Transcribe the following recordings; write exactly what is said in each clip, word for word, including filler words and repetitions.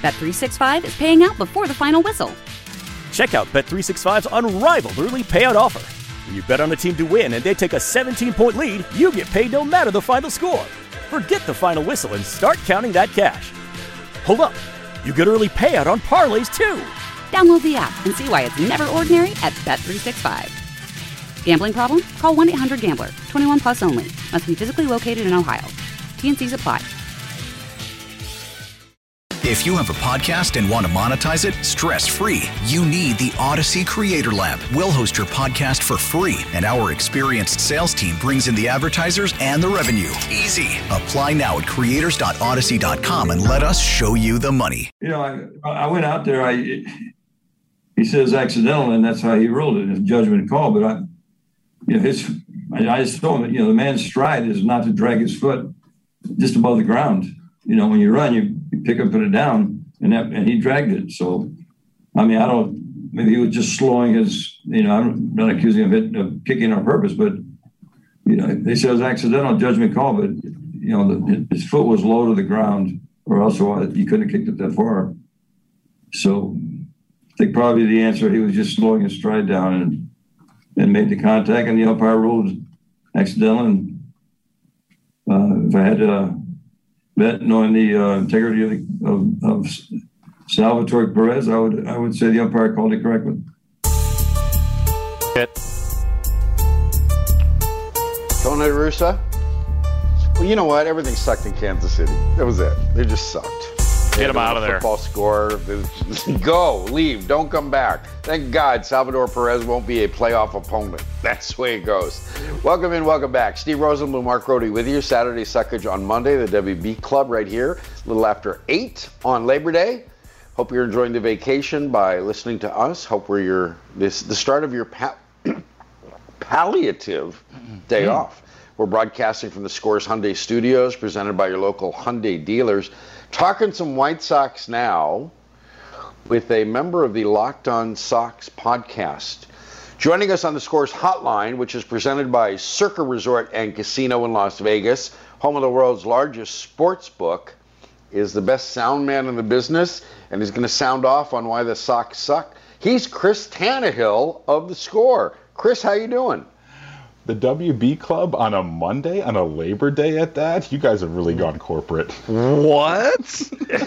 Bet three sixty-five is paying out before the final whistle. Check out Bet three sixty-five's unrivaled early payout offer. When you bet on a team to win and they take a seventeen-point lead, you get paid no matter the final score. Forget the final whistle and start counting that cash. Hold up. You get early payout on parlays, too. Download the app and see why it's never ordinary at Bet three sixty-five. Gambling problem? Call one eight hundred gambler. twenty-one plus only. Must be physically located in Ohio. T N Cs apply. If you have a podcast and want to monetize it stress-free, you need the Odyssey Creator Lab. We'll host your podcast for free, and our experienced sales team brings in the advertisers and the revenue. Easy. Apply now at creators dot odyssey dot com and let us show you the money. You know, I, I went out there, I he says accidental, and that's how he ruled it, a judgment call, but I, you know, his, I, I just told him, you know, the man's stride is not to drag his foot just above the ground. You know, when you run, you, you pick up, put it down, and that, and he dragged it. So, I mean, I don't, maybe he was just slowing his, you know, I'm not accusing him of, it, of kicking on purpose, but, you know, they said it was accidental judgment call, but, you know, the, his foot was low to the ground, or else he couldn't have kicked it that far. So, I think probably the answer, he was just slowing his stride down and, and made the contact, and the umpire ruled accidental. And uh, if I had to bet knowing the uh, integrity of, the, of, of Salvatore Perez, I would I would say the umpire called it correctly. Hit. Tony Russa? Well, you know what? Everything sucked in Kansas City. That was it. They just sucked. Get him out of there. Football score. Go. Leave. Don't come back. Thank God Salvador Perez won't be a playoff opponent. That's the way it goes. Welcome in. Welcome back. Steve Rosenbloom, Mark Rohde with you. Saturday Suckage on Monday. The W B Club right here. A little after eight on Labor Day. Hope you're enjoying the vacation by listening to us. Hope we're your this the start of your pa- palliative day mm. off. We're broadcasting from the Scores Hyundai Studios, presented by your local Hyundai dealers. Talking some White Sox now with a member of the Locked On Sox podcast. Joining us on the Scores Hotline, which is presented by Circa Resort and Casino in Las Vegas, home of the world's largest sports book, is the best sound man in the business, and he's going to sound off on why the Sox suck. He's Chris Tannehill of The Score. Chris, how you doing? The W B Club on a Monday, on a Labor Day at that? You guys have really gone corporate. What?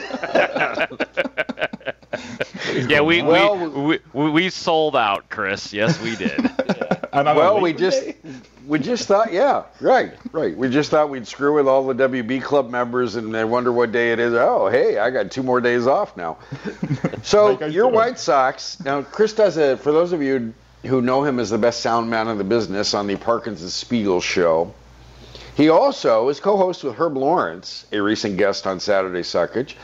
yeah, we, well, we, we we sold out, Chris. Yes, we did. Yeah. Well, we just we just thought, yeah, right, right. We just thought we'd screw with all the W B Club members and they wonder what day it is. Oh, hey, I got two more days off now. So like your White Sox, now Chris does a, for those of you who know him as the best sound man in the business on the Parkinson Spiegel show. He also is co-host with Herb Lawrence, a recent guest on Saturday Suckage,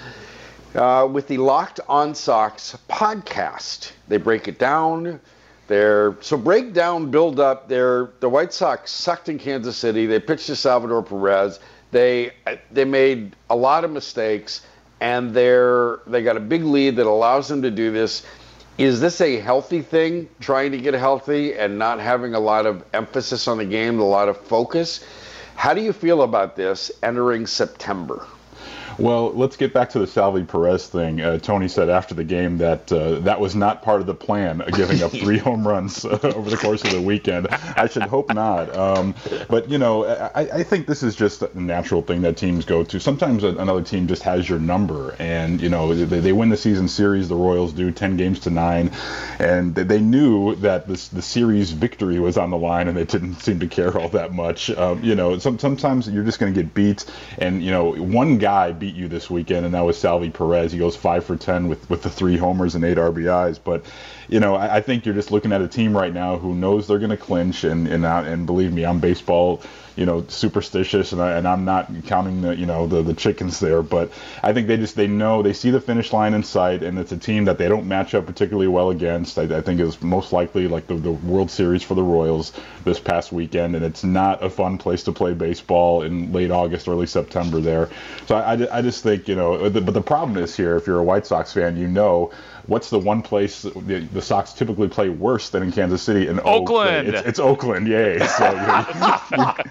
uh, with the Locked On Sox podcast. They break it down. They're, so break down, build up. They're, the White Sox sucked in Kansas City. They pitched to Salvador Perez. They they made a lot of mistakes, and they're they got a big lead that allows them to do this. Is this a healthy thing, trying to get healthy and not having a lot of emphasis on the game, a lot of focus? How do you feel about this entering September? Well, let's get back to the Salvi Perez thing. Uh, Tony said after the game that uh, that was not part of the plan, uh, giving up three home runs uh, over the course of the weekend. I should hope not. Um, but, you know, I, I think this is just a natural thing that teams go to. Sometimes another team just has your number. And, you know, they, they win the season series, the Royals do, ten games to nine. And they knew that this, the series victory was on the line, and they didn't seem to care all that much. Um, you know, some, sometimes you're just going to get beat. And, you know, one guy beat you this weekend, and that was Salvi Perez. He goes five for ten with, with the three homers and eight R B Is. But, you know, I, I think you're just looking at a team right now who knows they're going to clinch, and and, I, and believe me, I'm baseball, you know, superstitious, and, I, and I'm not counting the, you know, the, the chickens there. But I think they just, they know, they see the finish line in sight, and it's a team that they don't match up particularly well against. I, I think it was most likely like the, the World Series for the Royals this past weekend, and it's not a fun place to play baseball in late August, early September there. So I, I, I just think, you know, the, but the problem is here, if you're a White Sox fan, you know, what's the one place the, the Sox typically play worse than in Kansas City? In Oakland. Oak, it's, it's Oakland, yay. So you,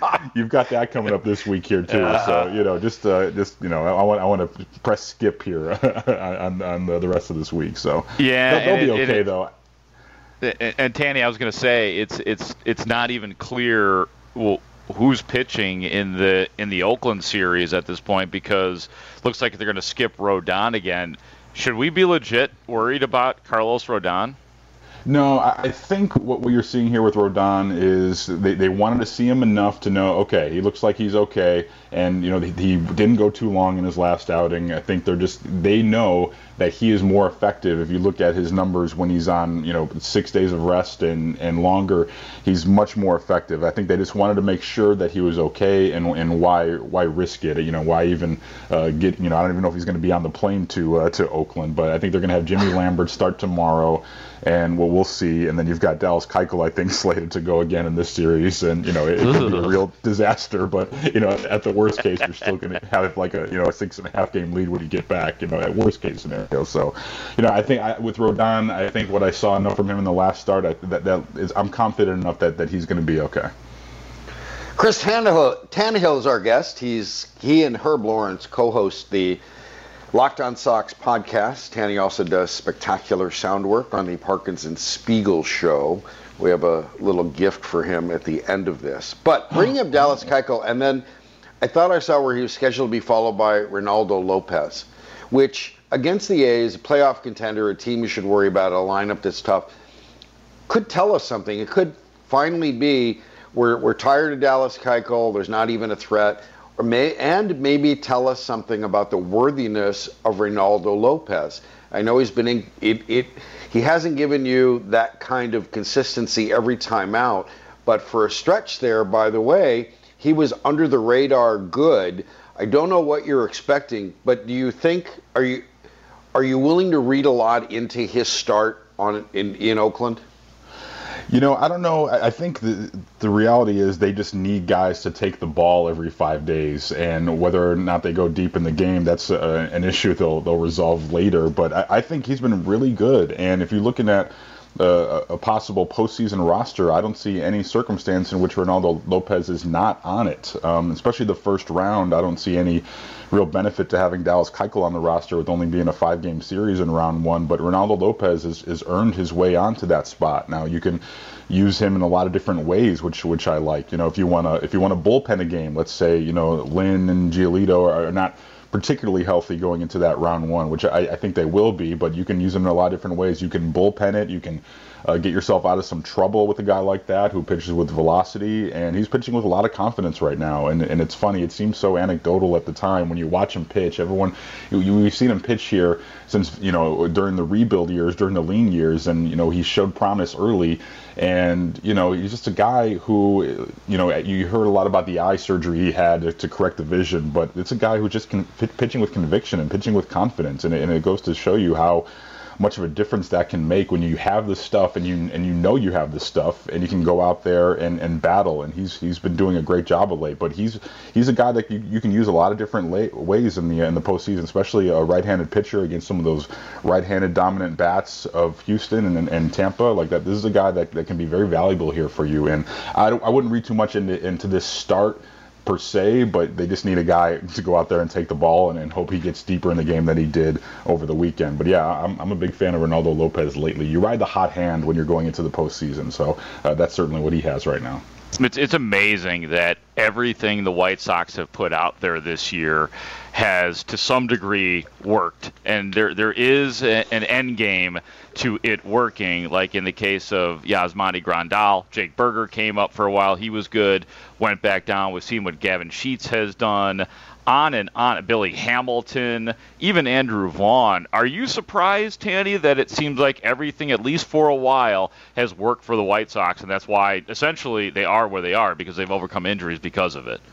you've got that coming up this week here too. Uh, so you know, just uh, just you know, I want I want to press skip here on on the rest of this week. So yeah, they'll, they'll be it, okay it, though. And, and Tanny, I was going to say it's it's it's not even clear well, who's pitching in the in the Oakland series at this point, because it looks like they're going to skip Rodon again. Should we be legit worried about Carlos Rodon? No, I think what you're seeing here with Rodon is they, they wanted to see him enough to know, okay, he looks like he's okay, and you know he, he didn't go too long in his last outing. I think they're just they know that he is more effective. If you look at his numbers when he's on, you know, six days of rest and, and longer, he's much more effective. I think they just wanted to make sure that he was okay, and and why why risk it? You know, why even uh, get? You know, I don't even know if he's going to be on the plane to uh, to Oakland, but I think they're going to have Jimmy Lambert start tomorrow. And well, we'll see. And then you've got Dallas Keuchel, I think, slated to go again in this series. And, you know, it, it could be a real disaster. But, you know, at the worst case, you're still going to have like a, you know, a six and a half game lead when you get back, you know, at worst case scenario. So, you know, I think I, with Rodon, I think what I saw enough from him in the last start, I, that, that is, I'm confident enough that, that he's going to be okay. Chris Tannehill, Tannehill is our guest. He's He and Herb Lawrence co-host the Locked On Sox podcast. Tanny also does spectacular sound work on the Parkinson Spiegel show. We have a little gift for him at the end of this. But bringing up Dallas Keuchel, and then I thought I saw where he was scheduled to be followed by Reynaldo Lopez, which against the A's, a playoff contender, a team you should worry about, a lineup that's tough, could tell us something. It could finally be we're, we're tired of Dallas Keuchel, there's not even a threat. Or may, and maybe tell us something about the worthiness of Reynaldo Lopez. I know he's been in, it, it, he hasn't given you that kind of consistency every time out, but for a stretch there, by the way, he was under the radar good. I don't know what you're expecting, but do you think, are you are you willing to read a lot into his start on in, in Oakland? You know, I don't know. I think the the reality is they just need guys to take the ball every five days, and whether or not they go deep in the game, that's a, an issue they'll they'll resolve later. But I, I think he's been really good, and if you're looking at uh, a possible postseason roster, I don't see any circumstance in which Reynaldo Lopez is not on it. Um, especially the first round, I don't see any real benefit to having Dallas Keuchel on the roster with only being a five-game series in round one. But Reynaldo Lopez has, has earned his way onto that spot. Now you can use him in a lot of different ways, which which I like. You know, if you want to if you want to bullpen a game, let's say you know Lynn and Giolito are not particularly healthy going into that round one, which I, I think they will be, but you can use them in a lot of different ways. You can bullpen it. You can uh, get yourself out of some trouble with a guy like that who pitches with velocity, and he's pitching with a lot of confidence right now. And and it's funny, it seems so anecdotal at the time when you watch him pitch. Everyone, you, you, we've seen him pitch here since, you know, during the rebuild years, during the lean years, and, you know, he showed promise early. And, you know, he's just a guy who, you know, you heard a lot about the eye surgery he had to, to correct the vision, but it's a guy who just can pitching with conviction and pitching with confidence. And it, and it goes to show you how much of a difference that can make when you have the stuff and you and you know you have the stuff and you can go out there and, and battle. And he's he's been doing a great job of late. But he's he's a guy that you, you can use a lot of different late, ways in the in the postseason, especially a right-handed pitcher against some of those right-handed dominant bats of Houston and, and, and Tampa. Like that, this is a guy that, that can be very valuable here for you. And I, I wouldn't read too much into into this start per se, but they just need a guy to go out there and take the ball and, and hope he gets deeper in the game than he did over the weekend. But yeah, I'm, I'm a big fan of Reynaldo Lopez lately. You ride the hot hand when you're going into the postseason, so uh, that's certainly what he has right now. It's it's amazing that everything the White Sox have put out there this year has, to some degree, worked, and there there is a, an end game to it working. Like in the case of Yasmani Grandal, Jake Berger came up for a while, he was good, went back down. We've seen what Gavin Sheets has done. On and on. Billy Hamilton, even Andrew Vaughn. Are you surprised, Tanny, that it seems like everything, at least for a while, has worked for the White Sox, and that's why essentially they are where they are, because they've overcome injuries because of it?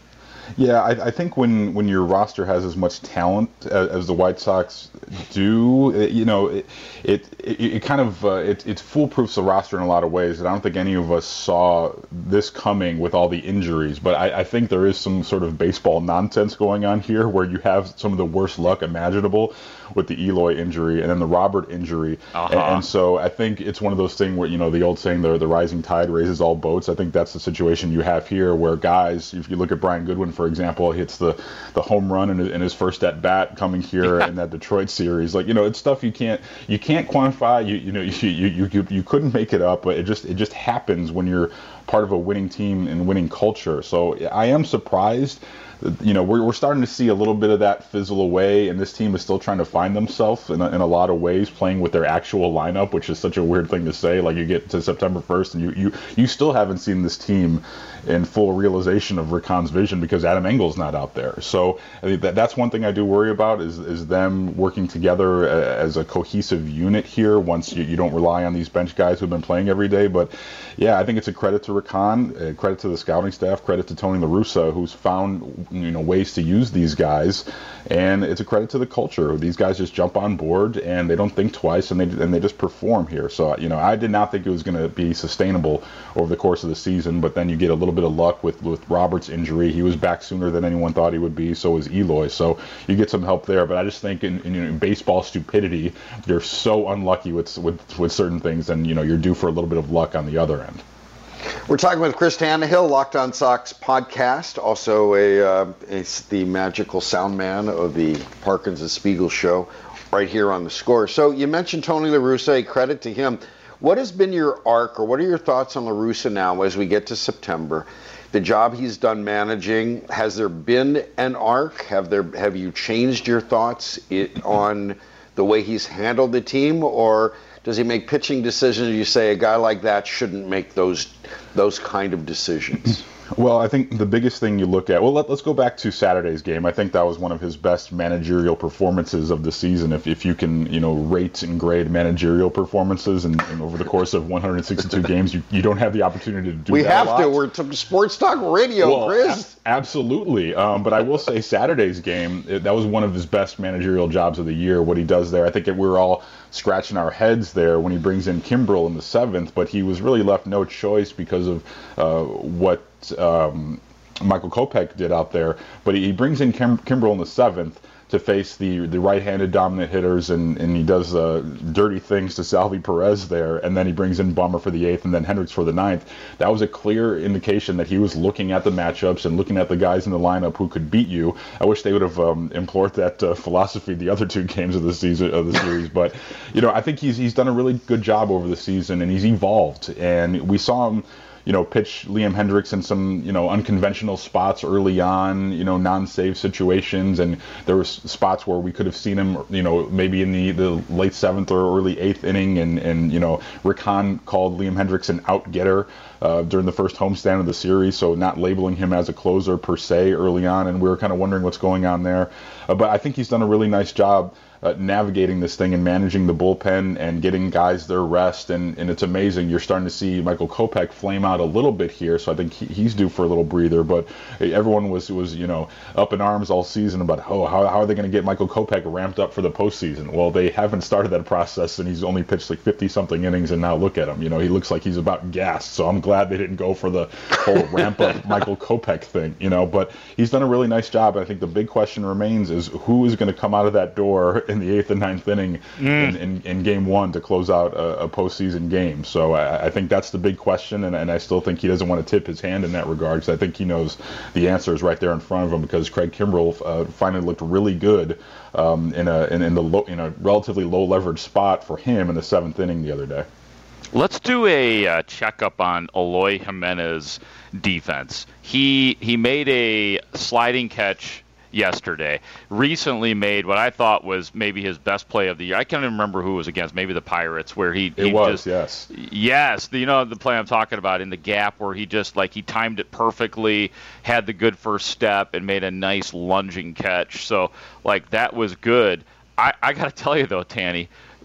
Yeah, I, I think when, when your roster has as much talent as, as the White Sox do, it, you know, it it, it, it kind of uh, it, it foolproofs the roster in a lot of ways. And I don't think any of us saw this coming with all the injuries. But I, I think there is some sort of baseball nonsense going on here, where you have some of the worst luck imaginable with the Eloy injury and then the Robert injury. Uh-huh. And, and so I think it's one of those things where, you know, the old saying, the the rising tide raises all boats. I think that's the situation you have here, where guys, if you look at Brian Goodwin, for example, hits the, the home run in, in his first at bat coming here in that Detroit series. Like, you know, it's stuff you can't you can't quantify. You you know you you you, you couldn't make it up, but it just it just happens when you're part of a winning team and winning culture. So I am surprised. You know, we're, we're starting to see a little bit of that fizzle away, and this team is still trying to find themselves in a, in a lot of ways, playing with their actual lineup, which is such a weird thing to say. Like, you get to September first, and you, you, you still haven't seen this team in full realization of Rick Hahn's vision because Adam Engel's not out there. So I think that that's one thing I do worry about is is them working together as a cohesive unit here once you, you don't rely on these bench guys who've been playing every day. But yeah, I think it's a credit to Rick Hahn, a credit to the scouting staff, credit to Tony La Russa, who's found, you know, ways to use these guys, and it's a credit to the culture. These guys just jump on board and they don't think twice, and they and they just perform here. So, you know, I did not think it was going to be sustainable over the course of the season, but then you get a little bit of luck with, with Robert's injury. He was back sooner than anyone thought he would be, so was Eloy. So you get some help there, but I just think in, in, in baseball stupidity, you're so unlucky with, with, with certain things, and, you know, you're due for a little bit of luck on the other end. We're talking with Chris Tannehill, Locked On Sox podcast, also a, uh, a the magical sound man of the Parkins and Spiegel show right here on The Score. So you mentioned Tony La Russa, credit to him. What has been your arc, or what are your thoughts on La Russa now as we get to September? The job he's done managing, has there been an arc? Have there have you changed your thoughts it, on the way he's handled the team, or does he make pitching decisions? You say a guy like that shouldn't make those those kind of decisions. Well, I think the biggest thing you look at, well, let, let's go back to Saturday's game. I think that was one of his best managerial performances of the season. If if you can, you know, rate and grade managerial performances, and, and over the course of one hundred sixty-two games, you, you don't have the opportunity to do we that. We have to. We're to sports talk radio, well, Chris. A- absolutely. Um, but I will say Saturday's game, it, that was one of his best managerial jobs of the year. What he does there, I think it, we were all scratching our heads there when he brings in Kimbrel in the seventh, but he was really left no choice because of uh, what um, Michael Kopech did out there. But he brings in Kim- Kimbrel in the seventh to face the the right-handed dominant hitters, and, and he does uh, dirty things to Salvi Perez there, and then he brings in Bummer for the eighth and then Hendricks for the ninth. That was a clear indication that he was looking at the matchups and looking at the guys in the lineup who could beat you. I wish they would have um, employed that uh, philosophy the other two games of the season of the series, but you know, I think he's he's done a really good job over the season, and he's evolved, and we saw him, you know, pitch Liam Hendricks in some, you know, unconventional spots early on, you know, non-save situations, and there was spots where we could have seen him, you know, maybe in the, the late seventh or early eighth inning, and, and you know, Rick Hahn called Liam Hendricks an out-getter uh, during the first homestand of the series, so not labeling him as a closer per se early on, and we were kind of wondering what's going on there. Uh, but I think he's done a really nice job Uh, navigating this thing and managing the bullpen and getting guys their rest, and, and it's amazing. You're starting to see Michael Kopech flame out a little bit here, so I think he, he's due for a little breather. But everyone was was you know up in arms all season about oh how, how are they going to get Michael Kopech ramped up for the postseason? Well, they haven't started that process, and he's only pitched like fifty something innings, and now look at him. You know, he looks like he's about gassed. So I'm glad they didn't go for the whole ramp up Michael Kopech thing. You know, but he's done a really nice job. I think the big question remains is who is going to come out of that door in the eighth and ninth inning mm. in, in, in game one to close out a, a postseason game. So I, I think that's the big question, and, and I still think he doesn't want to tip his hand in that regard, because I think he knows the answer is right there in front of him, because Craig Kimbrel uh, finally looked really good um, in a in, in the low, in a relatively low leverage spot for him in the seventh inning the other day. Let's do a uh, checkup on Eloy Jimenez defense. He he made a sliding catch yesterday, recently made what I thought was maybe his best play of the year. I can't even remember who it was against, maybe the Pirates, where he, he it was, just, yes. Yes, you know the play I'm talking about, in the gap where he just, like, he timed it perfectly, had the good first step, and made a nice lunging catch. So, like, that was good. I, I got to tell you, though, Tanny,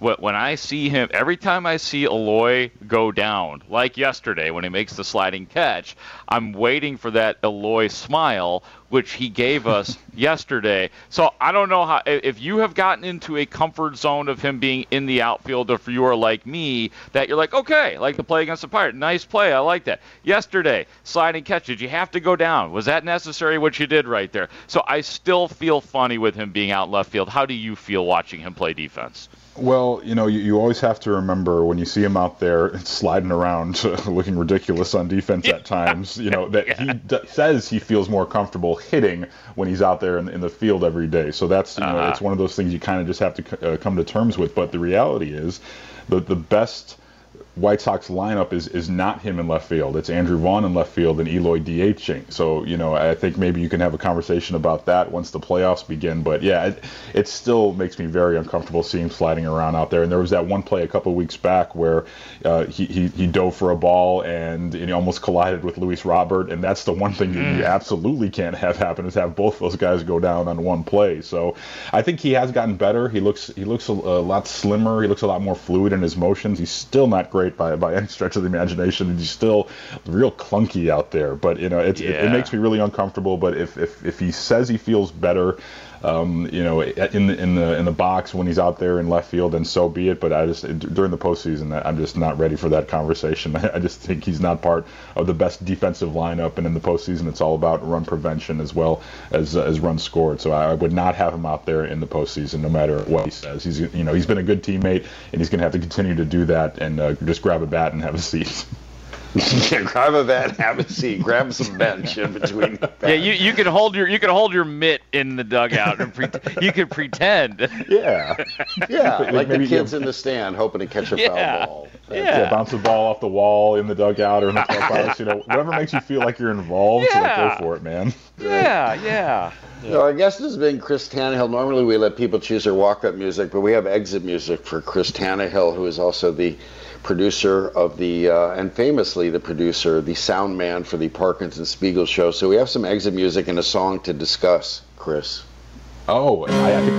when I see him, every time I see Eloy go down, like yesterday when he makes the sliding catch, I'm waiting for that Eloy smile, which he gave us yesterday. So I don't know how, if you have gotten into a comfort zone of him being in the outfield, or if you are like me, that you're like, okay, like the play against the Pirates, nice play, I like that. Yesterday, sliding catch, did you have to go down? Was that necessary, what you did right there? So I still feel funny with him being out left field. How do you feel watching him play defense? Well, you know, you, you always have to remember when you see him out there sliding around, looking ridiculous on defense at times, you know, that yeah. he d- says he feels more comfortable hitting when he's out there in, in the field every day. So that's, you know, uh-huh. it's one of those things you kind of just have to c- uh, come to terms with. But the reality is that the best White Sox lineup is is not him in left field. It's Andrew Vaughn in left field and Eloy DHing. So, you know, I think maybe you can have a conversation about that once the playoffs begin. But, yeah, it, it still makes me very uncomfortable seeing him sliding around out there. And there was that one play a couple of weeks back where uh, he, he, he dove for a ball and, and he almost collided with Luis Robert. And that's the one thing mm. you absolutely can't have happen, is have both those guys go down on one play. So I think he has gotten better. He looks he looks a, a lot slimmer. He looks a lot more fluid in his motions. He's still not great by by any stretch of the imagination, and he's still real clunky out there. But you know, it, yeah. it, it makes me really uncomfortable. But if, if if he says he feels better, um, you know, in the in the in the box when he's out there in left field, then so be it. But I just during the postseason, I'm just not ready for that conversation. I just think he's not part of the best defensive lineup, and in the postseason, it's all about run prevention as well as uh, as runs scored. So I would not have him out there in the postseason, no matter what he says. He's you know he's been a good teammate, and he's going to have to continue to do that, and uh, just grab a bat and have a seat. Yeah, grab a bat, have a seat, grab some bench in between. Yeah, you, you can hold your you can hold your mitt in the dugout and pre- you can pretend. Yeah, yeah, like the kids in the stand hoping to catch a yeah. foul ball. Yeah. yeah, bounce the ball off the wall in the dugout or in the clubhouse. You know, whatever makes you feel like you're involved. Yeah. So like, go for it, man. Yeah, yeah. So our guest has been Chris Tannehill. Normally we let people choose their walk-up music, but we have exit music for Chris Tannehill, who is also the producer of the, uh, and famously the producer, the sound man for the Parkinson Spiegel show. So we have some exit music and a song to discuss, Chris. Oh, I, I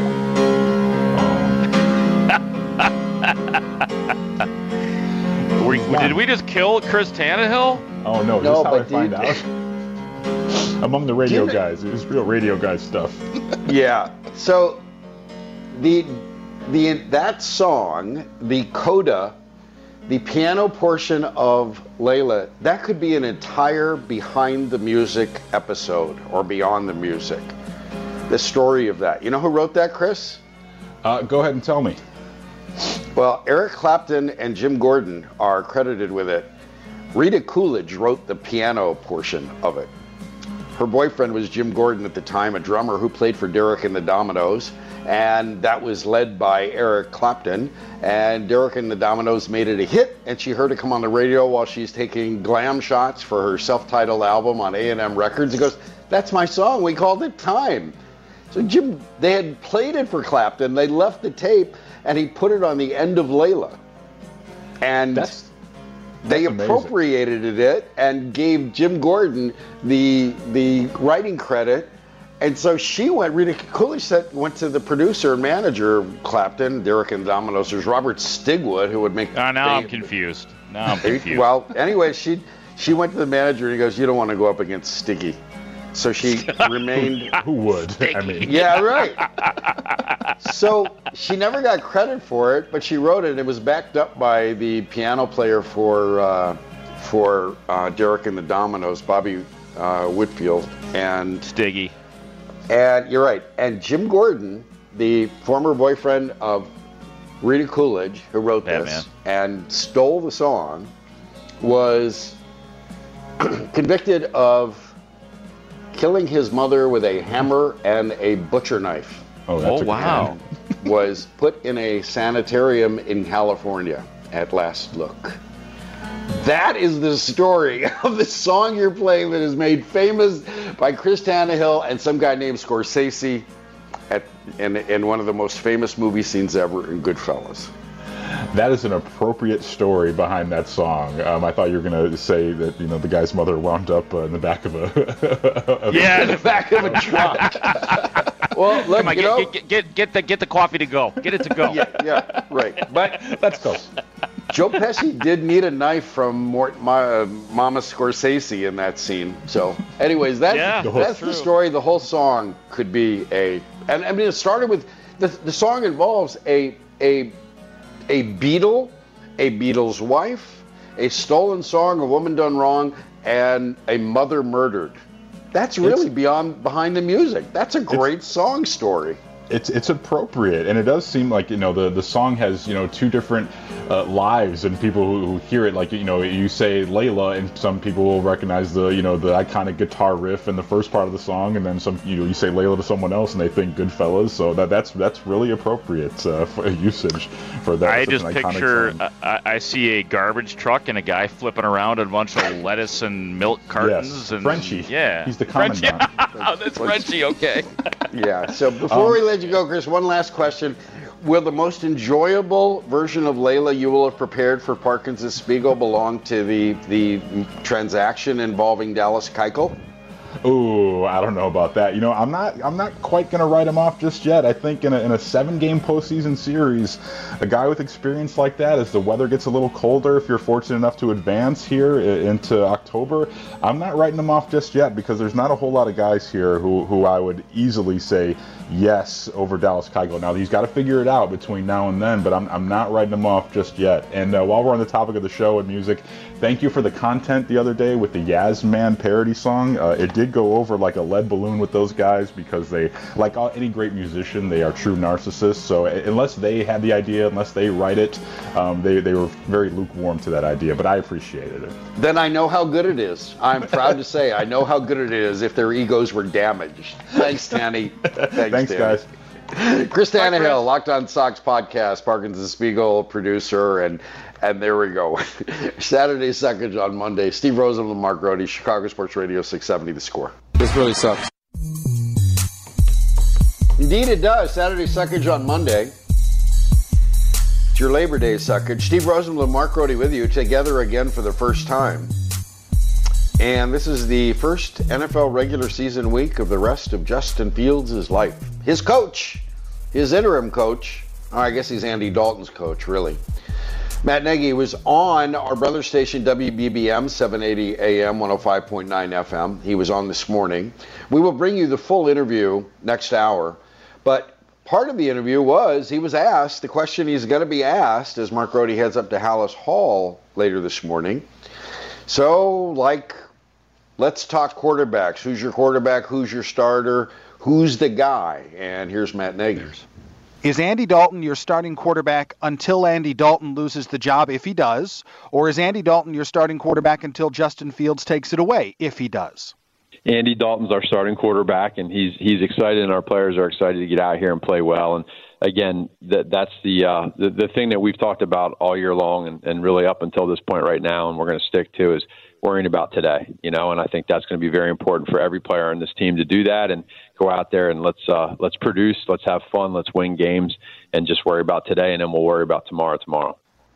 think... we, did we just kill Chris Tannehill? Oh, no, no this is how I dude, find out. Among the radio guys. It was real radio guy stuff. Yeah. So the the that song, the coda, the piano portion of Layla, that could be an entire behind the music episode or beyond the music. The story of that. You know who wrote that, Chris? Uh, go ahead and tell me. Well, Eric Clapton and Jim Gordon are credited with it. Rita Coolidge wrote the piano portion of it. Her boyfriend was Jim Gordon at the time, a drummer who played for Derek and the Dominoes, and that was led by Eric Clapton. And Derek and the Dominoes made it a hit, and she heard it come on the radio while she's taking glam shots for her self-titled album on A and M Records. He goes, "That's my song, we called it Time." So Jim, they had played it for Clapton, they left the tape, and he put it on the end of Layla. And That's... They That's appropriated amazing. it and gave Jim Gordon the the writing credit, and so she went. Rita Coolidge said, went to the producer and manager Clapton, Derek and Dominoes. There's Robert Stigwood who would make. Uh, now they, I'm confused. Now I'm confused. Well, anyway, she she went to the manager and he goes, "You don't want to go up against Stiggy." So she remained. Who would? I mean. Yeah, right. So she never got credit for it, but she wrote it. It was backed up by the piano player for uh, for uh, Derek and the Dominoes, Bobby uh, Whitfield, and Stiggy. And you're right. And Jim Gordon, the former boyfriend of Rita Coolidge, who wrote yeah, this man. and stole the song, was convicted of killing his mother with a hammer and a butcher knife. Oh, that's oh wow. Was put in a sanitarium in California at last look. That is the story of the song you're playing that is made famous by Chris Tannehill and some guy named Scorsese at, in, in one of the most famous movie scenes ever in Goodfellas. That is an appropriate story behind that song. Um, I thought you were going to say that, you know, the guy's mother wound up uh, in the back of a... of yeah, in the back of a truck. Well, look, Come on, you get, know, get, get, get the get the coffee to go. Get it to go. yeah, yeah, right. But Let's go. Joe Pesci did need a knife from Mort, my, uh, Mama Scorsese in that scene. So, anyways, that's Yeah, that's true. the story. The whole song could be a, and I mean, it started with the the song involves a a a Beatle, a Beatles wife, a stolen song, a woman done wrong, and a mother murdered. That's really It's- beyond behind the music. That's a great song story. It's it's appropriate, and it does seem like, you know, the the song has, you know, two different uh, lives, and people who, who hear it, like, you know, you say Layla, and some people will recognize the, you know, the iconic guitar riff in the first part of the song, and then some, you know, you say Layla to someone else, and they think Goodfellas. So that that's that's really appropriate uh, for usage for that. I such just an iconic picture, song. I, I see a garbage truck and a guy flipping around a bunch of lettuce and milk cartons. Yes, and Frenchie. Yeah. He's the Frenchie. commandant. Oh, that's Frenchie, okay. Yeah. So before Um, we let you go, Chris, one last question. Will the most enjoyable version of Layla you will have prepared for Parkins and Spiegel belong to the the transaction involving Dallas Keuchel? Ooh, I don't know about that. You know, I'm not I'm not quite gonna write him off just yet. I think in a in a seven game postseason series, a guy with experience like that, as the weather gets a little colder, if you're fortunate enough to advance here i- into October, I'm not writing him off just yet, because there's not a whole lot of guys here who who I would easily say yes over Dallas Keuchel. Now he's got to figure it out between now and then, but I'm I'm not writing him off just yet. And uh, while we're on the topic of the show and music, thank you for the content the other day with the Yaz Man parody song. Uh, it did go over like a lead balloon with those guys, because they, like all, any great musician, they are true narcissists. So uh, unless they had the idea, unless they write it, um, they, they were very lukewarm to that idea, but I appreciated it. Then I know how good it is. I'm proud to say I know how good it is if their egos were damaged. Thanks, Tanny. Thanks, Thanks, Tanny. guys. Chris Tannehill, Chris. Locked On Sox podcast, Parkins and Spiegel producer, and and there we go. Saturday Suckage on Monday. Steve Rosenbloom, Mark Grody, Chicago Sports Radio six seventy The Score. This really sucks. Indeed it does. Saturday Suckage on Monday. It's your Labor Day Suckage. Steve Rosenbloom, Mark Grody with you, together again for the first time. And this is the first N F L regular season week of the rest of Justin Fields' life. His coach, his interim coach, oh, I guess he's Andy Dalton's coach, really. Matt Nagy was on our brother station, W B B M, seven eighty A M, one oh five point nine F M. He was on this morning. We will bring you the full interview next hour. But part of the interview was he was asked the question he's going to be asked as Mark Grody heads up to Hallis Hall later this morning. So, like, let's talk quarterbacks. Who's your quarterback? Who's your starter? Who's the guy? And here's Matt Nagy. Is Andy Dalton your starting quarterback until Andy Dalton loses the job, if he does? Or is Andy Dalton your starting quarterback until Justin Fields takes it away, if he does? Andy Dalton's our starting quarterback, and he's he's excited, and our players are excited to get out here and play well. And again, that that's the, uh, the the thing that we've talked about all year long, and, and really up until this point right now, and we're going to stick to, is worrying about today. You know, and I think that's going to be very important for every player on this team to do that and go out there and let's uh, let's produce, let's have fun, let's win games, and just worry about today, and then we'll worry about tomorrow tomorrow.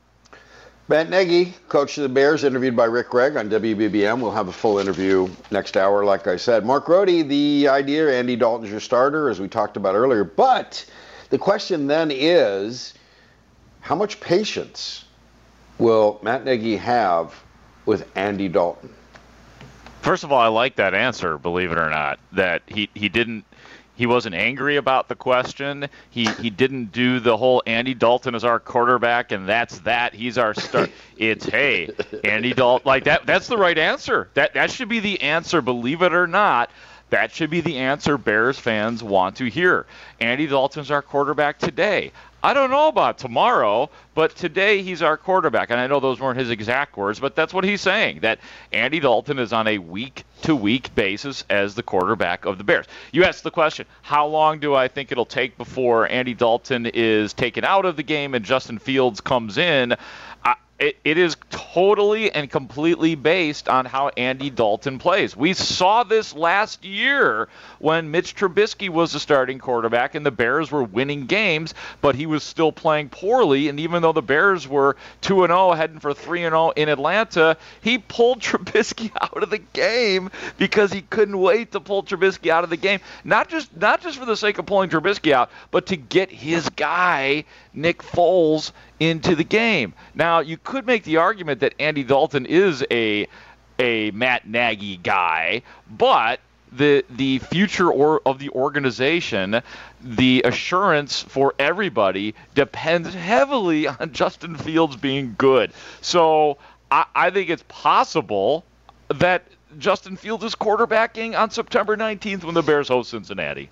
Matt Nagy, coach of the Bears, interviewed by Rick Gregg on W B B M. We'll have a full interview next hour, like I said. Mark Grody, the idea, Andy Dalton's your starter, as we talked about earlier. But the question then is, how much patience will Matt Nagy have with Andy Dalton? First of all, I like that answer, believe it or not, that he, he didn't he wasn't angry about the question. He he didn't do the whole Andy Dalton is our quarterback and that's that. He's our star. It's, hey, Andy Dalton, like that that's the right answer. That that should be the answer, believe it or not. That should be the answer Bears fans want to hear. Andy Dalton's our quarterback today. I don't know about tomorrow, but today he's our quarterback. And I know those weren't his exact words, but that's what he's saying, that Andy Dalton is on a week-to-week basis as the quarterback of the Bears. You asked the question, how long do I think it'll take before Andy Dalton is taken out of the game and Justin Fields comes in? I, It, it is totally and completely based on how Andy Dalton plays. We saw this last year when Mitch Trubisky was the starting quarterback and the Bears were winning games, but he was still playing poorly. And even though the Bears were two and oh, heading for three and oh in Atlanta, he pulled Trubisky out of the game because he couldn't wait to pull Trubisky out of the game. Not just not just for the sake of pulling Trubisky out, but to get his guy, Nick Foles, into the game. Now, you could make the argument that Andy Dalton is a a Matt Nagy guy, but the the future or of the organization, the assurance for everybody depends heavily on Justin Fields being good. So I, I think it's possible that Justin Fields is quarterbacking on September nineteenth when the Bears host Cincinnati.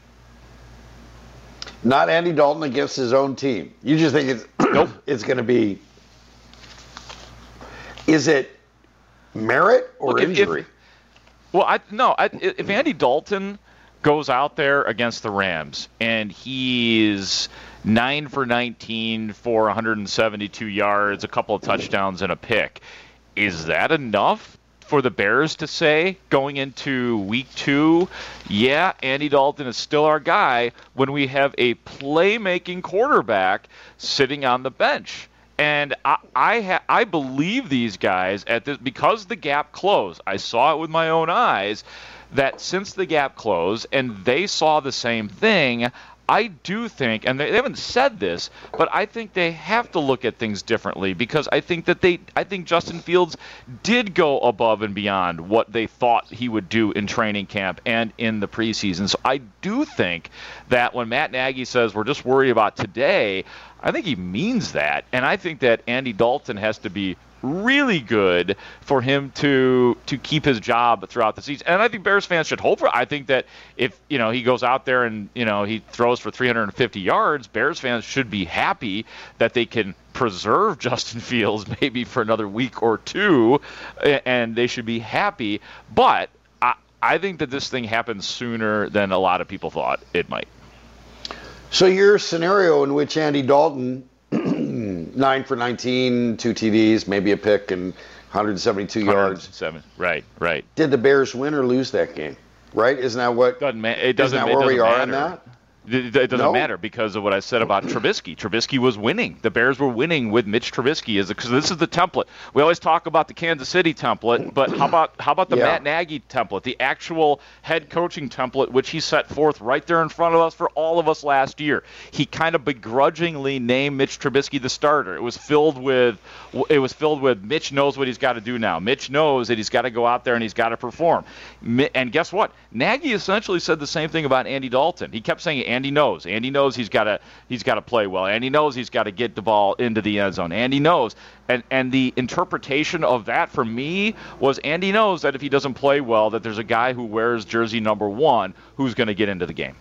Not Andy Dalton against his own team. You just think it's nope. It's going to be. Is it merit or Look, if, injury? If, well, I no. I, if Andy Dalton goes out there against the Rams and he's nine for nineteen for one hundred seventy-two yards, a couple of touchdowns, and a pick, is that enough for the Bears to say going into week two, yeah, Andy Dalton is still our guy when we have a playmaking quarterback sitting on the bench? And I I, ha- I believe these guys at this because the gap closed. I saw it with my own eyes that since the gap closed and they saw the same thing, I do think, and they haven't said this, but I think they have to look at things differently because I think that they, I think Justin Fields did go above and beyond what they thought he would do in training camp and in the preseason. So I do think that when Matt Nagy says we're just worried about today, I think he means that, and I think that Andy Dalton has to be really good for him to to keep his job throughout the season. And I think Bears fans should hope for it. I think that if, you know, he goes out there and, you know, he throws for three hundred fifty yards, Bears fans should be happy that they can preserve Justin Fields maybe for another week or two, and they should be happy. But I, I think that this thing happens sooner than a lot of people thought it might. So your scenario in which Andy Dalton nine for nineteen, two T Ds, maybe a pick, and one hundred seventy-two yards. Seven. Right, right. Did the Bears win or lose that game? Right? Isn't that what? Doesn't ma- it doesn't. Isn't that it where doesn't we are matter. in that? It, it doesn't no? matter because of what I said about Trubisky. Trubisky was winning. The Bears were winning with Mitch Trubisky, is because this is the template. We always talk about the Kansas City template, but how about how about the yeah. Matt Nagy template, the actual head coaching template, which he set forth right there in front of us for all of us last year. He kind of begrudgingly named Mitch Trubisky the starter. It was filled with it was filled with Mitch knows what he's got to do now. Mitch knows that he's got to go out there and he's got to perform. And guess what? Nagy essentially said the same thing about Andy Dalton. He kept saying Andy knows. Andy knows he's got to he's got to play well. Andy knows he's got to get the ball into the end zone. Andy knows. And and the interpretation of that for me was Andy knows that if he doesn't play well, that there's a guy who wears jersey number one who's going to get into the game.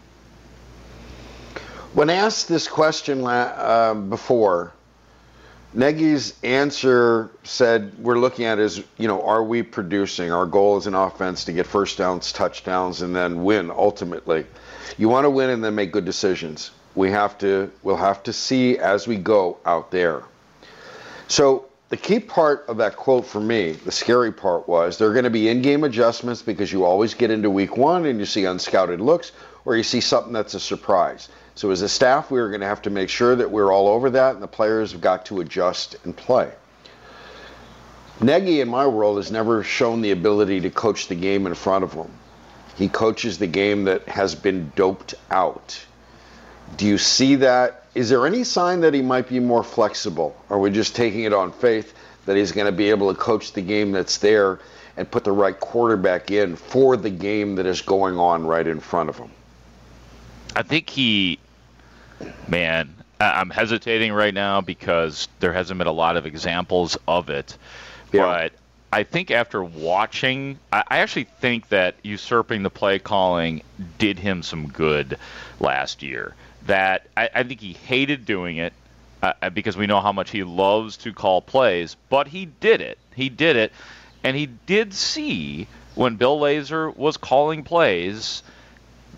When asked this question uh, before, Nagy's answer said, we're looking at is, you know, are we producing? Our goal is an offense to get first downs, touchdowns, and then win ultimately. You want to win and then make good decisions. We have to, we'll have to see as we go out there. So the key part of that quote for me, the scary part was there are going to be in-game adjustments because you always get into week one and you see unscouted looks or you see something that's a surprise. So as a staff, we were going to have to make sure that we're all over that and the players have got to adjust and play. Nagy, in my world, has never shown the ability to coach the game in front of him. He coaches the game that has been doped out. Do you see that? Is there any sign that he might be more flexible? Or are we just taking it on faith that he's going to be able to coach the game that's there and put the right quarterback in for the game that is going on right in front of him? I think he, man, I'm hesitating right now because there hasn't been a lot of examples of it. Yeah. But I think after watching, I actually think that usurping the play calling did him some good last year. That I, I think he hated doing it uh, because we know how much he loves to call plays, but he did it. He did it, and he did see when Bill Lazor was calling plays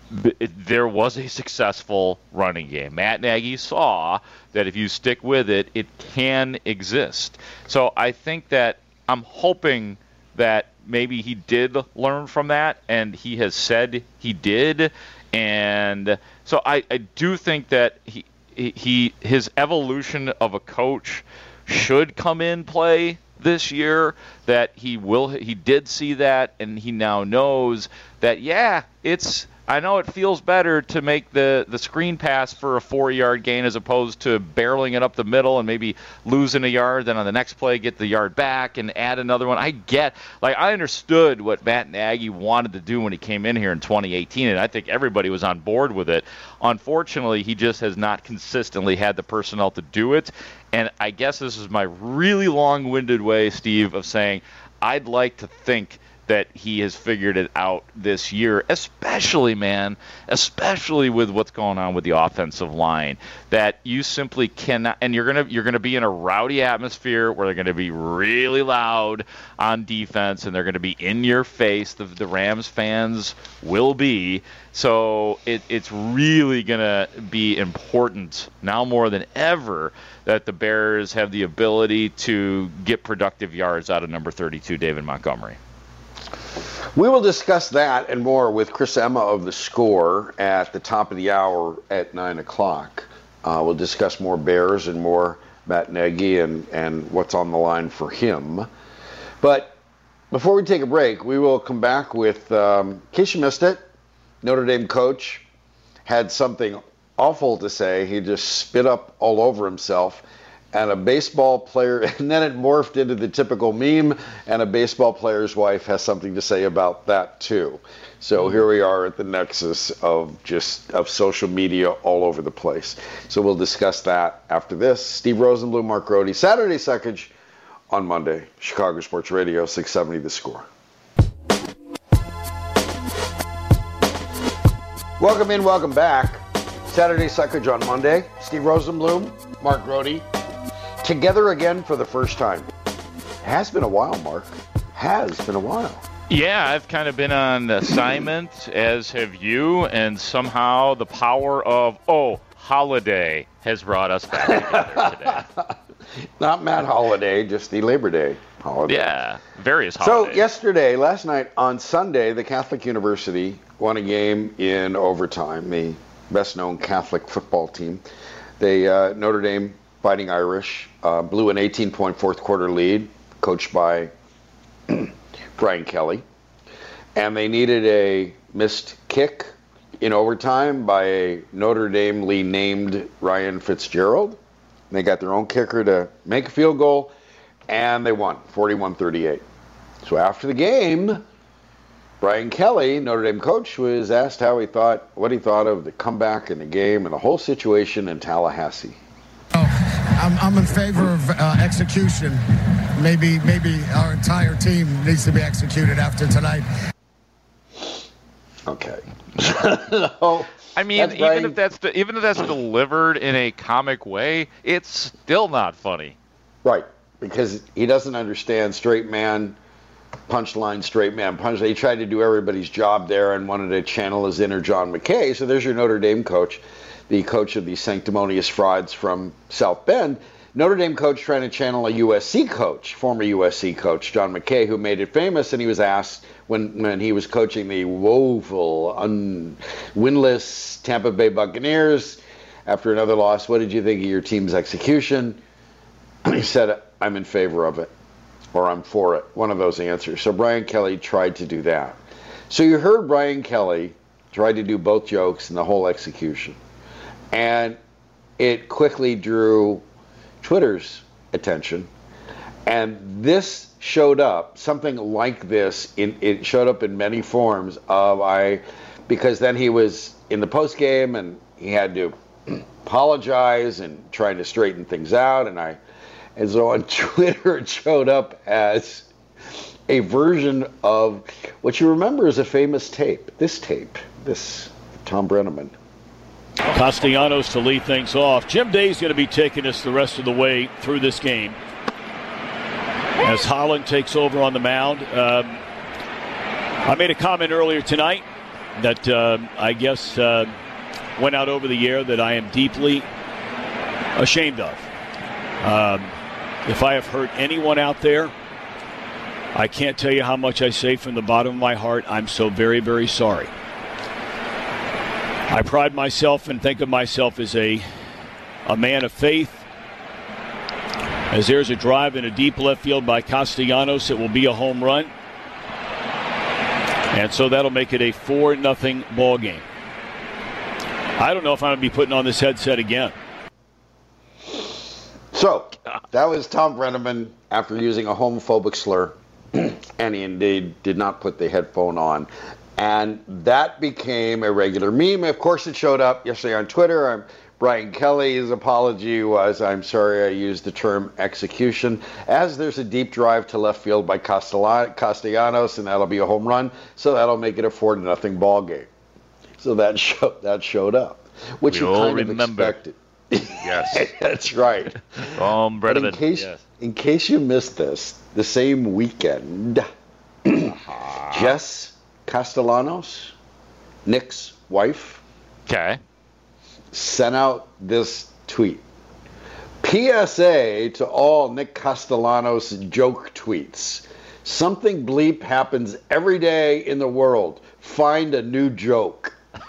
it, there was a successful running game. Matt Nagy saw that if you stick with it, it can exist. So I think that I'm hoping that maybe he did learn from that, and he has said he did. And so I, I do think that he, he his evolution of a coach should come in play this year, that he will he did see that, and he now knows that, yeah, it's I know it feels better to make the, the screen pass for a four-yard gain as opposed to barreling it up the middle and maybe losing a yard, then on the next play get the yard back and add another one. I get, like, I understood what Matt Nagy wanted to do when he came in here in twenty eighteen, and I think everybody was on board with it. Unfortunately, he just has not consistently had the personnel to do it, and I guess this is my really long-winded way, Steve, of saying I'd like to think that he has figured it out this year, especially, man, especially with what's going on with the offensive line, that you simply cannot, and you're gonna you're gonna be in a rowdy atmosphere where they're gonna be really loud on defense, and they're gonna be in your face. The, the Rams fans will be. So it, it's really gonna be important now more than ever that the Bears have the ability to get productive yards out of number thirty-two, David Montgomery. We will discuss that and more with Chris Emma of The Score at the top of the hour at nine o'clock. Uh, we'll discuss more Bears and more Matt Nagy and, and what's on the line for him. But before we take a break, we will come back with, um, in case you missed it, Notre Dame coach had something awful to say. He just spit up all over himself. And a baseball player, and then it morphed into the typical meme, and a baseball player's wife has something to say about that too. So here we are at the nexus of just of social media all over the place. So we'll discuss that after this. Steve Rosenbloom, Mark Grody, Saturday Suckage on Monday, Chicago Sports Radio, six seventy The Score. Welcome in, welcome back. Saturday Suckage on Monday. Steve Rosenbloom, Mark Grody. Together again for the first time. Has been a while, Mark. Has been a while. Yeah, I've kind of been on assignment, as have you, and somehow the power of, oh, holiday has brought us back together today. Not Matt Holiday, just the Labor Day holiday. Yeah, various holidays. So yesterday, last night, on Sunday, the Catholic University won a game in overtime, the best-known Catholic football team. They, uh, Notre Dame Fighting Irish, uh, blew an eighteen-point fourth-quarter lead, coached by Brian Kelly. And they needed a missed kick in overtime by a Notre Dame-ly named Ryan Fitzgerald. They got their own kicker to make a field goal, and they won, forty-one thirty-eight. So after the game, Brian Kelly, Notre Dame coach, was asked how he thought, what he thought of the comeback in the game and the whole situation in Tallahassee. I'm, I'm in favor of uh, execution. Maybe, maybe our entire team needs to be executed after tonight. Okay. no, I mean, even Brian. if that's the, even if that's delivered in a comic way, it's still not funny. Right, because he doesn't understand straight man, punchline, straight man, punchline. He tried to do everybody's job there and wanted to channel his inner John McKay. So there's your Notre Dame coach, the coach of the sanctimonious frauds from South Bend. Notre Dame coach trying to channel a U S C coach, former U S C coach, John McKay, who made it famous, and he was asked when, when he was coaching the woeful, un, winless Tampa Bay Buccaneers after another loss, what did you think of your team's execution? He said, I'm in favor of it, or I'm for it, one of those answers. So Brian Kelly tried to do that. So you heard Brian Kelly try to do both jokes and the whole execution. And it quickly drew Twitter's attention. And this showed up, something like this, in, it showed up in many forms of I, because then he was in the post game and he had to apologize and trying to straighten things out. And I, and so on Twitter it showed up as a version of what you remember as a famous tape, this tape, this Tom Brenneman. Castellanos to lead things off. Jim Day's going to be taking us the rest of the way through this game as Holland takes over on the mound. Um, I made a comment earlier tonight that uh, I guess uh, went out over the air that I am deeply ashamed of. Um, if I have hurt anyone out there, I can't tell you how much I say from the bottom of my heart. I'm so very, very sorry. I pride myself and think of myself as a a man of faith. As there's a drive in a deep left field by Castellanos, it will be a home run. And so that'll make it a four nothing ball game. I don't know if I'm going to be putting on this headset again. So, that was Thom Brennaman after using a homophobic slur, and he indeed did not put the headphone on. And that became a regular meme. Of course, it showed up yesterday on Twitter. I'm, Brian Kelly's apology was, I'm sorry I used the term execution, as there's a deep drive to left field by Castellanos, and that'll be a home run, so that'll make it a four to nothing ball game. So that, show, that showed up, which we you kind remember. of expected. Yes. That's right. Um, but in case, yes. in case you missed this, the same weekend, Jess Castellanos, Nick's wife, okay, sent out this tweet. P S A to all Nick Castellanos joke tweets. Something bleep happens every day in the world. Find a new joke.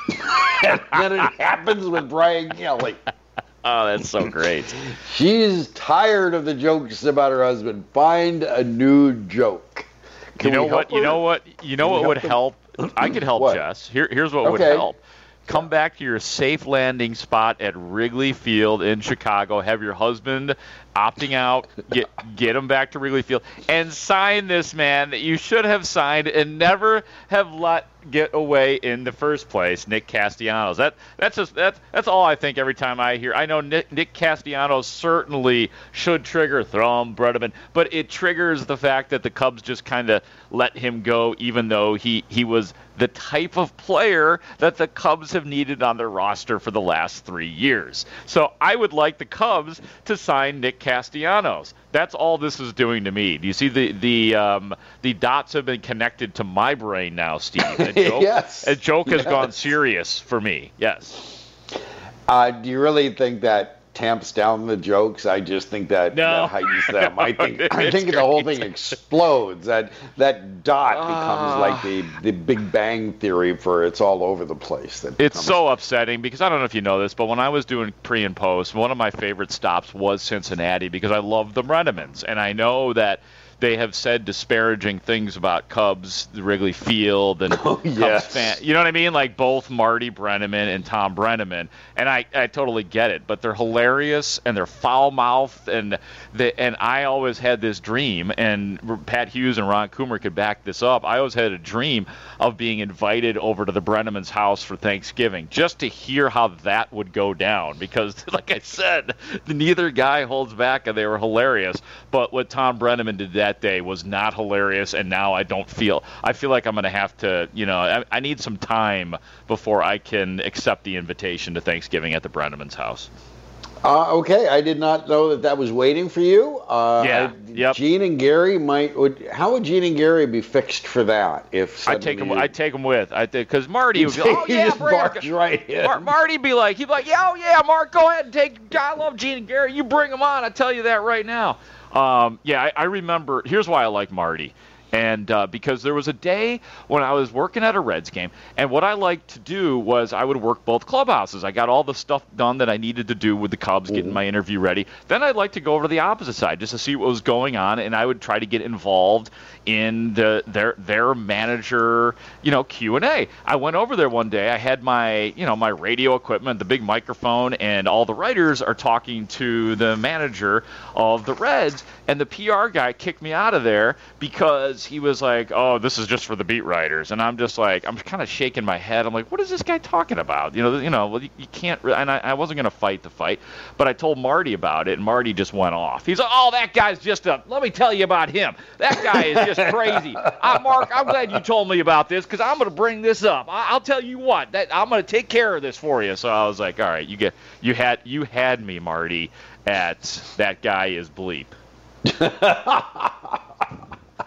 And then it happens with Brian Kelly. Oh, that's so great. She's tired of the jokes about her husband. Find a new joke. Can you know we help what? her? You know what? You know Can we what would help help? I could help What? Jess. Here, here's what would Okay. help. Come back to your safe landing spot at Wrigley Field in Chicago. Have your husband opting out. Get get him back to Wrigley Field and sign this man that you should have signed and never have let get away in the first place, Nick Castellanos. That that's just that's that's all I think every time I hear. I know Nick, Nick Castellanos certainly should trigger Thom Brennaman, but it triggers the fact that the Cubs just kind of let him go, even though he he was the type of player that the Cubs have needed on their roster for the last three years. So I would like the Cubs to sign Nick Castellanos. That's all this is doing to me. Do you see the the um, the dots have been connected to my brain now, Steve? A joke, Yes. a joke has Yes. gone serious for me. Yes. Uh, do you really think that tamps down the jokes? I just think that, No. that heightens them. I think I It's think the whole thing crazy. explodes. That that dot Ah. becomes like the, the Big Bang Theory for it's all over the place. That It's becomes- so upsetting because I don't know if you know this, but when I was doing pre and post, one of my favorite stops was Cincinnati because I love the Brennamans, and I know that they have said disparaging things about Cubs, the Wrigley Field, and Oh, Cubs yes. fan. You know what I mean? Like both Marty Brennaman and Thom Brennaman, and I, I totally get it. But they're hilarious and they're foul-mouthed, and they, and I always had this dream, and Pat Hughes and Ron Coomer could back this up. I always had a dream of being invited over to the Brennamans' house for Thanksgiving, just to hear how that would go down. Because, like I said, neither guy holds back, and they were hilarious. But what Thom Brennaman did that day was not hilarious, and now I don't feel I feel like I'm going to have to, you know, I, I need some time before I can accept the invitation to Thanksgiving at the Brennaman's house. Uh, okay, I did not know that that was waiting for you. Uh, Yeah, I- yep. Gene and Gary might. Would, how would Gene and Gary be fixed for that? If I take him. suddenly I take him with. I because Marty would be, you- oh you yeah, just bring him." barge right in. Mar- Marty be like, he'd be like, yeah, oh yeah, Mark, go ahead and take. I love Gene and Gary. You bring them on. I tell you that right now. Um, yeah, I, I remember. Here's why I like Marty. And uh, because there was a day when I was working at a Reds game, and what I liked to do was I would work both clubhouses. I got all the stuff done that I needed to do with the Cubs, getting my interview ready. Then I'd like to go over to the opposite side just to see what was going on, and I would try to get involved in the their their manager, you know, Q and A. I went over there one day. I had my, you know, my radio equipment, the big microphone, and all the writers are talking to the manager of the Reds, and the P R guy kicked me out of there because he was like, oh, this is just for the beat writers. And I'm just like, I'm kind of shaking my head. I'm like, what is this guy talking about? You know, you know, well, you, you can't, re-. and I, I wasn't going to fight the fight, but I told Marty about it, and Marty just went off. He's like, oh, that guy's just a, let me tell you about him. That guy is just crazy. Uh, Mark, I'm glad you told me about this because I'm going to bring this up. I, I'll tell you what, that I'm going to take care of this for you. So I was like, all right, you get, you had, you had me, Marty, at that guy is bleep.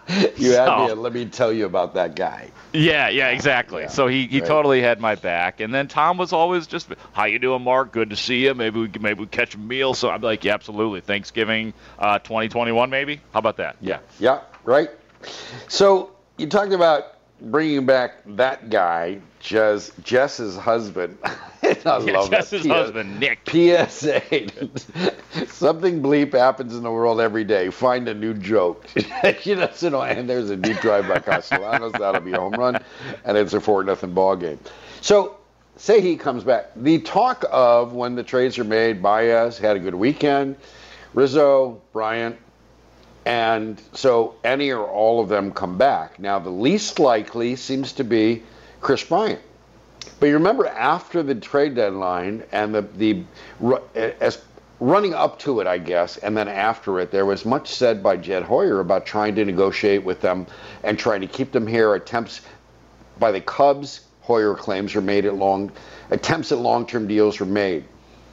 You so, had me. Let me tell you about that guy. Yeah, yeah, exactly. Yeah, so he, he right. totally had my back. And then Tom was always just, how you doing, Mark? Good to see you. Maybe we maybe we catch a meal. So I'm like, yeah, absolutely. Thanksgiving uh, twenty twenty-one, maybe. How about that? Yeah. Yeah. Right. So you talked about bringing back that guy, Jess, Jess's husband. I yeah, love Jess's that. husband, Nick. P S A. Something bleep happens in the world every day. Find a new joke. You know, so, and there's a deep drive by Castellanos. That'll be a home run. And it's a four nothing ball game. So say he comes back. The talk of when the trades are made, Baez had a good weekend. Rizzo, Bryant. And so any or all of them come back. Now, the least likely seems to be Kris Bryant. But you remember after the trade deadline and the, the as running up to it, I guess, and then after it, there was much said by Jed Hoyer about trying to negotiate with them and trying to keep them here. Attempts by the Cubs, Hoyer claims, are made at long attempts at long-term deals were made.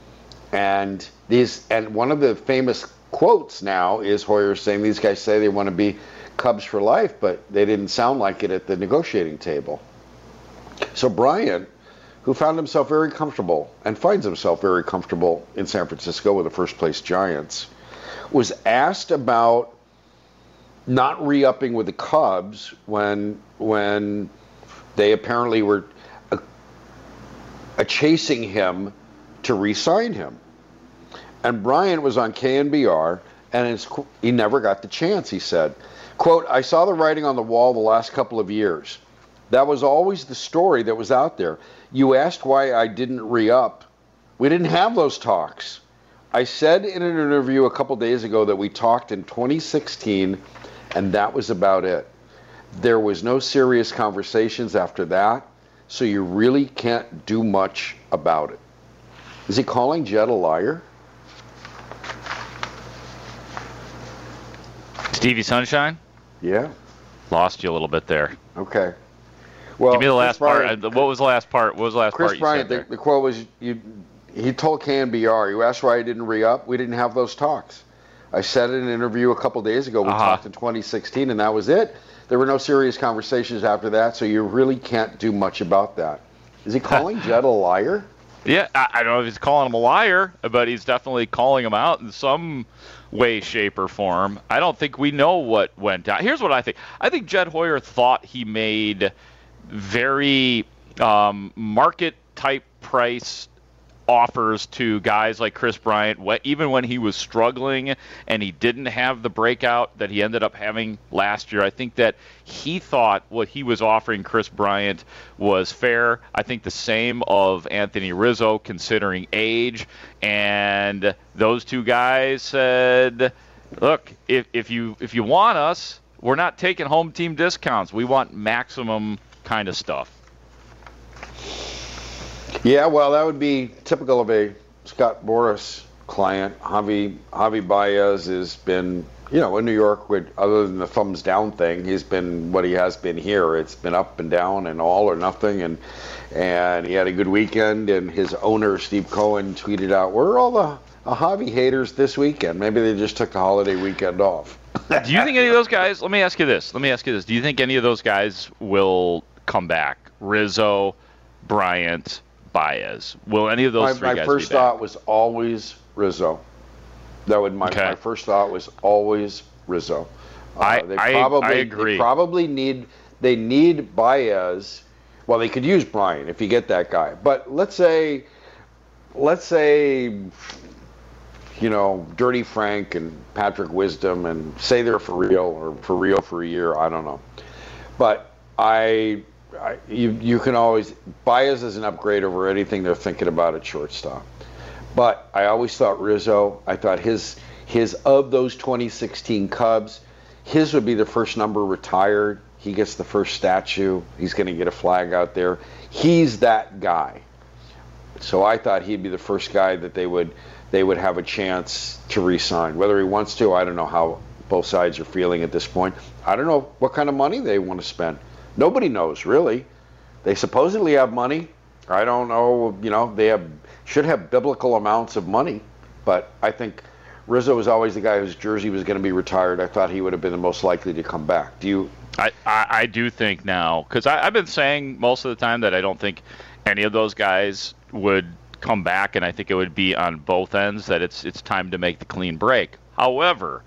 And these and one of the famous quotes now is Hoyer saying these guys say they want to be Cubs for life, but they didn't sound like it at the negotiating table. So Bryant, who found himself very comfortable and finds himself very comfortable in San Francisco with the first-place Giants, was asked about not re-upping with the Cubs when when they apparently were uh, uh, chasing him to re-sign him. And Bryant was on K N B R, and it's, he never got the chance, he said. Quote, I saw the writing on the wall the last couple of years. That was always the story that was out there. You asked why I didn't re-up. We didn't have those talks. I said in an interview a couple days ago that we talked in twenty sixteen, and that was about it. There was no serious conversations after that, so you really can't do much about it. Is he calling Jed a liar? Stevie Sunshine? Yeah. Lost you a little bit there. Okay. Well, give me the Kris last Bryant, part. What was the last part? What was the last Kris part you Bryant, said there? The, the quote was, you, he told K N B R, you asked why I didn't re-up? We didn't have those talks. I said in an interview a couple days ago, we uh-huh. talked in twenty sixteen, and that was it. There were no serious conversations after that, so you really can't do much about that. Is he calling Jed a liar? Yeah, I, I don't know if he's calling him a liar, but he's definitely calling him out in some way, shape, or form. I don't think we know what went down. Here's what I think. I think Jed Hoyer thought he made very um, market-type price offers to guys like Kris Bryant, even when he was struggling and he didn't have the breakout that he ended up having last year. I think that he thought what he was offering Kris Bryant was fair. I think the same of Anthony Rizzo, considering age. And those two guys said, look, if, if you if you want us, we're not taking home team discounts. We want maximum kind of stuff. Yeah, well, that would be typical of a Scott Boras client. Javi Javi Baez has been, you know, in New York, with other than the thumbs down thing, he's been what he has been here. It's been up and down and all or nothing, and and he had a good weekend. And his owner, Steve Cohen, tweeted out, "Where are all the uh, Javi haters this weekend? Maybe they just took the holiday weekend off." Do you think any of those guys? Let me ask you this. Let me ask you this. Do you think any of those guys will come back? Rizzo, Bryant, Baez. Will any of those my, three my guys first be back? thought was always Rizzo. That would my, okay. my first thought was always Rizzo. Uh, I, they I, probably, I agree. They probably need they need Baez. Well, they could use Bryant if you get that guy. But let's say, let's say, you know, Dirty Frank and Patrick Wisdom, and say they're for real or for real for a year. I don't know. But I. I, you you can always Baez is an upgrade over anything they're thinking about at shortstop, but I always thought Rizzo. I thought his his of those twenty sixteen Cubs, his would be the first number retired. He gets the first statue. He's going to get a flag out there. He's that guy. So I thought he'd be the first guy that they would they would have a chance to re-sign. Whether he wants to, I don't know how both sides are feeling at this point. I don't know what kind of money they want to spend. Nobody knows, really. They supposedly have money. I don't know, you know, they have should have biblical amounts of money. But I think Rizzo was always the guy whose jersey was going to be retired. I thought he would have been the most likely to come back. Do you? I, I, I do think now, because I've been saying most of the time that I don't think any of those guys would come back, and I think it would be on both ends that it's it's time to make the clean break. However,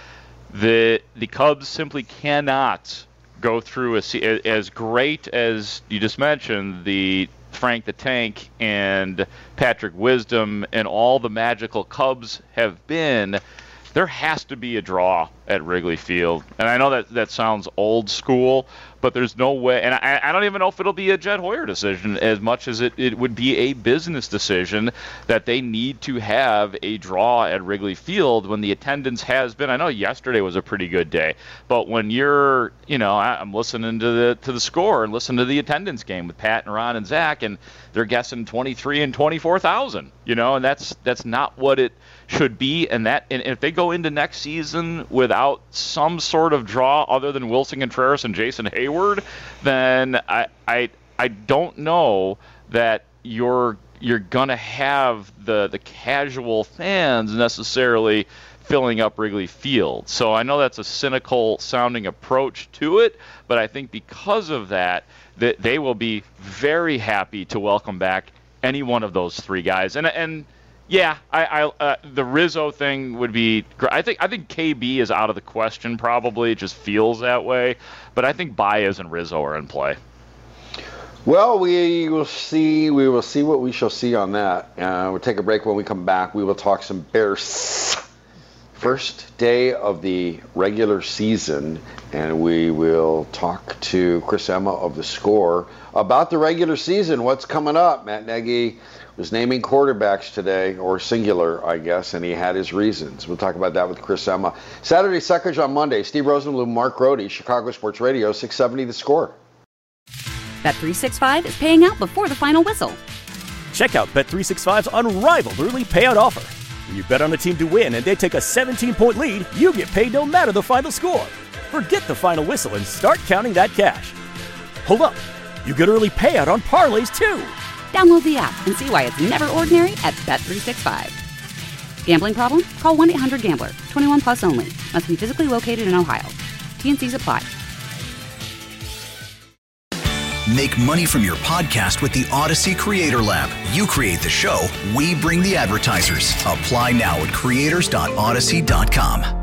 the the Cubs simply cannot go through a as great as you just mentioned, the Frank the Tank and Patrick Wisdom and all the magical Cubs have been. There has to be a draw at Wrigley Field. And I know that that sounds old school, but there's no way. And I, I don't even know if it'll be a Jed Hoyer decision as much as it, it would be a business decision that they need to have a draw at Wrigley Field when the attendance has been. I know yesterday was a pretty good day, but when you're, you know, I'm listening to the to the score and listening to the attendance game with Pat and Ron and Zach, and they're guessing twenty-three and twenty-four thousand, you know, and that's that's not what it should be. And that, and if they go into next season without some sort of draw other than Wilson Contreras and Jason Hayward, then I I I don't know that you're you're gonna have the the casual fans necessarily filling up Wrigley Field. So I know that's a cynical sounding approach to it, but I think because of that, that they will be very happy to welcome back any one of those three guys. And and yeah, I, I uh, the Rizzo thing would be. I think I think K B is out of the question. Probably it just feels that way. But I think Baez and Rizzo are in play. Well, we will see. We will see what we shall see on that. Uh, we'll take a break. When we come back, we will talk some Bears. First day of the regular season, and we will talk to Chris Emma of The Score about the regular season. What's coming up? Matt Nagy was naming quarterbacks today, or singular, I guess, and he had his reasons. We'll talk about that with Chris Emma. Saturday Suckers on Monday. Steve Rosenblum, Mark Grody, Chicago Sports Radio, six seventy The Score. Bet three sixty-five is paying out before the final whistle. Check out Bet three sixty-five's unrivaled early payout offer. When you bet on a team to win and they take a seventeen-point lead, you get paid no matter the final score. Forget the final whistle and start counting that cash. Hold up. You get early payout on parlays, too. Download the app and see why it's never ordinary at Bet three sixty-five. Gambling problem? Call one eight hundred gambler. twenty-one plus only. Must be physically located in Ohio. T and C's apply. Make money from your podcast with the Odyssey Creator Lab. You create the show, we bring the advertisers. Apply now at creators dot odyssey dot com.